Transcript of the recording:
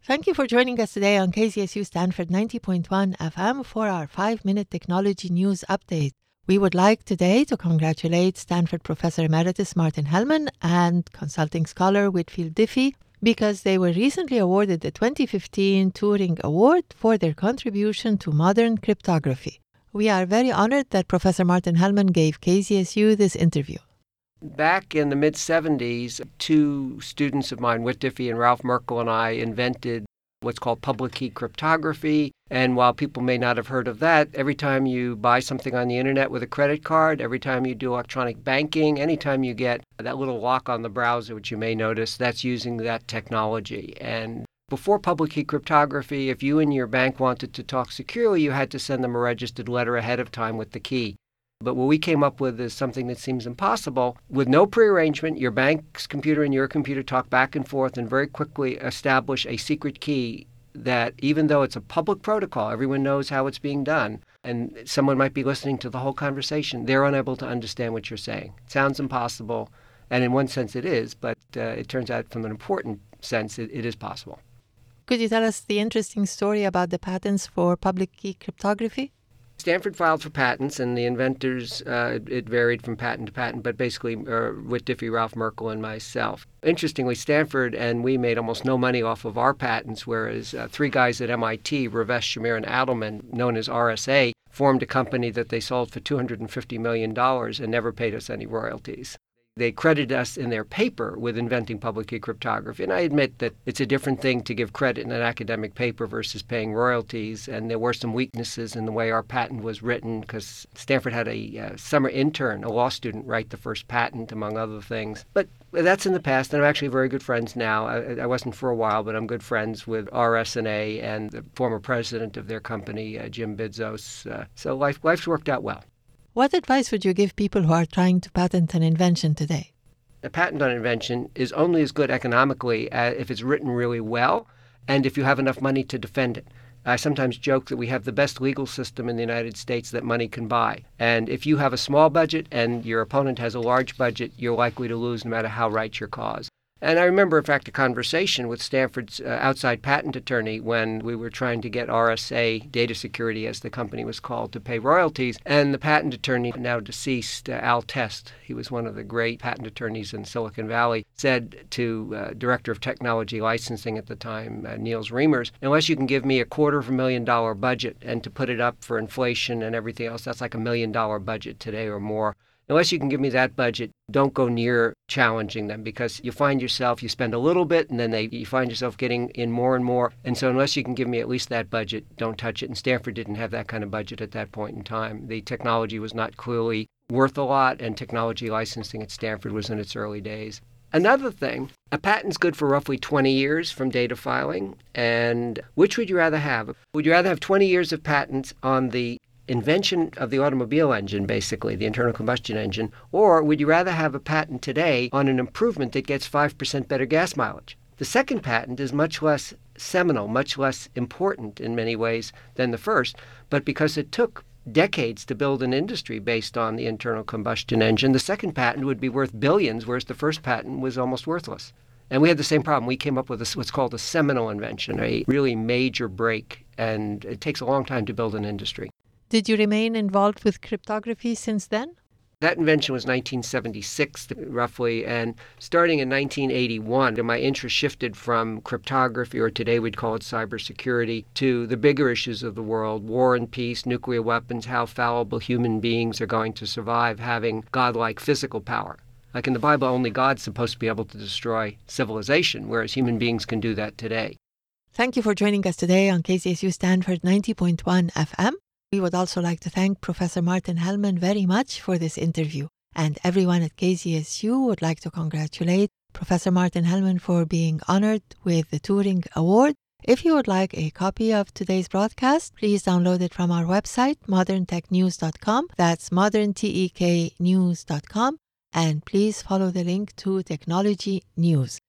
Thank you for joining us today on KZSU Stanford 90.1 FM for our 5-minute technology news update. We would like today to congratulate Stanford Professor Emeritus Martin Hellman and consulting scholar Whitfield Diffie because they were recently awarded the 2015 Turing Award for their contribution to modern cryptography. We are very honored that Professor Martin Hellman gave KZSU this interview. Back in the mid-'70s, two students of mine, Whit Diffie and Ralph Merkle, and I invented what's called public key cryptography. And while people may not have heard of that, every time you buy something on the internet with a credit card, every time you do electronic banking, anytime you get that little lock on the browser, which you may notice, that's using that technology. And before public key cryptography, if you and your bank wanted to talk securely, you had to send them a registered letter ahead of time with the key. But what we came up with is something that seems impossible. With no prearrangement, your bank's computer and your computer talk back and forth and very quickly establish a secret key that even though it's a public protocol, everyone knows how it's being done, and someone might be listening to the whole conversation, they're unable to understand what you're saying. It sounds impossible, and in one sense it is, but it turns out from an important sense it is possible. Could you tell us the interesting story about the patents for public key cryptography? Stanford filed for patents, and the inventors, it varied from patent to patent, but basically Whit Diffie, Ralph Merkle, and myself. Interestingly, Stanford and we made almost no money off of our patents, whereas three guys at MIT, Ravesh, Shamir, and Adelman, known as RSA, formed a company that they sold for $250 million and never paid us any royalties. They credited us in their paper with inventing public key cryptography. And I admit that it's a different thing to give credit in an academic paper versus paying royalties. And there were some weaknesses in the way our patent was written because Stanford had a summer intern, a law student, write the first patent, among other things. But that's in the past, and I'm actually very good friends now. I wasn't for a while, but I'm good friends with RSA and the former president of their company, Jim Bidzos. So life's worked out well. What advice would you give people who are trying to patent an invention today? A patent on an invention is only as good economically if it's written really well and if you have enough money to defend it. I sometimes joke that we have the best legal system in the United States that money can buy. And if you have a small budget and your opponent has a large budget, you're likely to lose no matter how right your cause. And I remember, in fact, a conversation with Stanford's outside patent attorney when we were trying to get RSA Data Security, as the company was called, to pay royalties. And the patent attorney, now deceased, Al Test, he was one of the great patent attorneys in Silicon Valley, said to Director of Technology Licensing at the time, Niels Reimers, unless you can give me $250,000 budget, and to put it up for inflation and everything else, that's like $1 million budget today or more. Unless you can give me that budget, don't go near challenging them because you find yourself, you spend a little bit and then you find yourself getting in more and more. And so unless you can give me at least that budget, don't touch it. And Stanford didn't have that kind of budget at that point in time. The technology was not clearly worth a lot, and technology licensing at Stanford was in its early days. Another thing, a patent's good for roughly 20 years from data filing. And which would you rather have? Would you rather have 20 years of patents on the invention of the automobile engine, basically, the internal combustion engine, or would you rather have a patent today on an improvement that gets 5% better gas mileage? The second patent is much less seminal, much less important in many ways than the first, but because it took decades to build an industry based on the internal combustion engine, the second patent would be worth billions, whereas the first patent was almost worthless. And we had the same problem. We came up with what's called a seminal invention, a really major break, and it takes a long time to build an industry. Did you remain involved with cryptography since then? That invention was 1976, roughly, and starting in 1981, my interest shifted from cryptography, or today we'd call it cybersecurity, to the bigger issues of the world, war and peace, nuclear weapons, how fallible human beings are going to survive having godlike physical power. Like in the Bible, only God's supposed to be able to destroy civilization, whereas human beings can do that today. Thank you for joining us today on KZSU Stanford 90.1 FM. We would also like to thank Professor Martin Hellman very much for this interview. And everyone at KZSU would like to congratulate Professor Martin Hellman for being honored with the Turing Award. If you would like a copy of today's broadcast, please download it from our website, moderntechnews.com. That's moderntechnews.com. And please follow the link to Technology News.